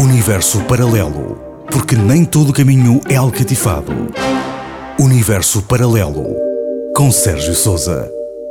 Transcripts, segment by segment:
Universo paralelo, porque nem todo caminho é alcatifado. Universo paralelo, com Sérgio Sousa.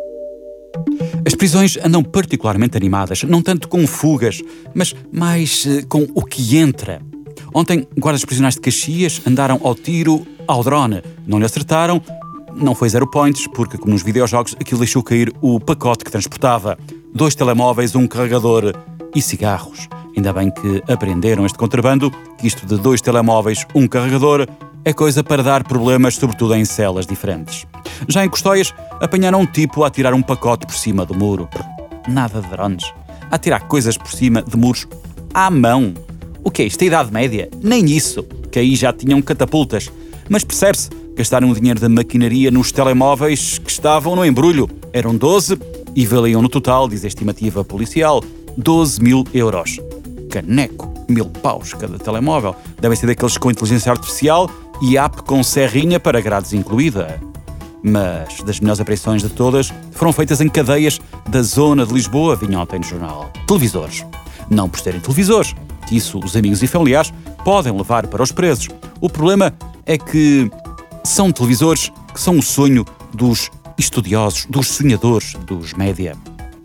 As prisões andam particularmente animadas, não tanto com fugas, mas mais com o que entra. Ontem, guardas prisionais de Caxias andaram ao tiro ao drone. Não lhe acertaram, não foi 0 points, porque, como nos videojogos, aquilo deixou cair o pacote que transportava. 2 telemóveis, um carregador e cigarros. Ainda bem que apreenderam este contrabando, que isto de 2 telemóveis, um carregador, é coisa para dar problemas, sobretudo em celas diferentes. Já em Custóias, apanharam um tipo a atirar um pacote por cima do muro. Nada de drones. A atirar coisas por cima de muros à mão. O que é isto? A Idade Média? Nem isso, que aí já tinham catapultas. Mas percebe-se, gastaram o dinheiro da maquinaria nos telemóveis que estavam no embrulho. Eram 12 e valiam no total, diz a estimativa policial, 12.000 euros. Caneco, 1.000 paus cada telemóvel. Devem ser daqueles com inteligência artificial e app com serrinha para grades incluída. Mas das melhores apreensões de todas foram feitas em cadeias da zona de Lisboa, vinha ontem no jornal. Televisores. Não por serem televisores, que isso os amigos e familiares podem levar para os presos. O problema é que são televisores que são o sonho dos estudiosos, dos sonhadores dos média.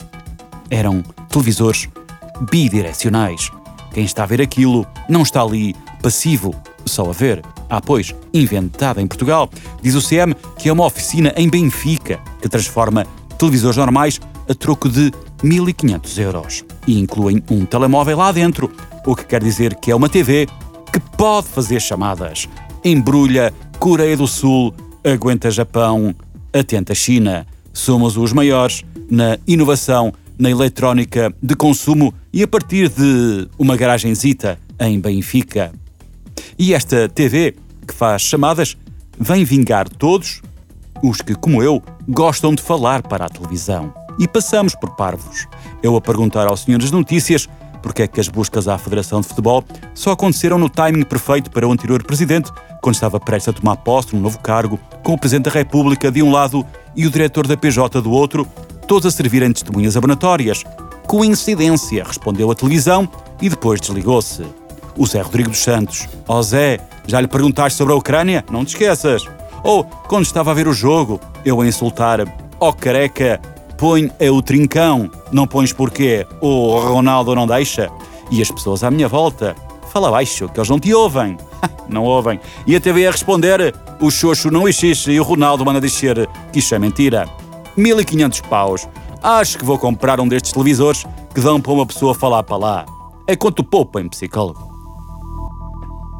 Eram televisores bidirecionais. Quem está a ver aquilo não está ali passivo, só a ver. Pois, inventada em Portugal. Diz o CM que é uma oficina em Benfica que transforma televisores normais a troco de 1.500 euros. E incluem um telemóvel lá dentro, o que quer dizer que é uma TV que pode fazer chamadas. Embrulha Coreia do Sul, aguenta Japão, atenta China. Somos os maiores na inovação, na eletrónica de consumo e a partir de uma garagenzita em Benfica. E esta TV, que faz chamadas, vem vingar todos os que, como eu, gostam de falar para a televisão. E passamos por parvos. Eu a perguntar aos senhores das notícias porque é que as buscas à Federação de Futebol só aconteceram no timing perfeito para o anterior presidente, quando estava prestes a tomar posse num novo cargo, com o Presidente da República de um lado e o diretor da PJ do outro, todos a servirem testemunhas abonatórias. Coincidência, respondeu a televisão e depois desligou-se. O Zé Rodrigo dos Santos. Zé, já lhe perguntaste sobre a Ucrânia? Não te esqueças. Ou, quando estava a ver o jogo, eu a insultar. Careca, põe o trincão. Não pões porquê? O Ronaldo não deixa. E as pessoas à minha volta. Fala baixo, que eles não te ouvem. Não ouvem. E a TV a responder. O Xoxo não existe e o Ronaldo manda descer. Que isso é mentira. 1.500 paus. Acho que vou comprar um destes televisores que dão para uma pessoa falar para lá. É quanto poupa em psicólogo.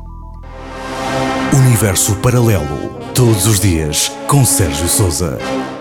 Universo paralelo, todos os dias, com Sérgio Sousa.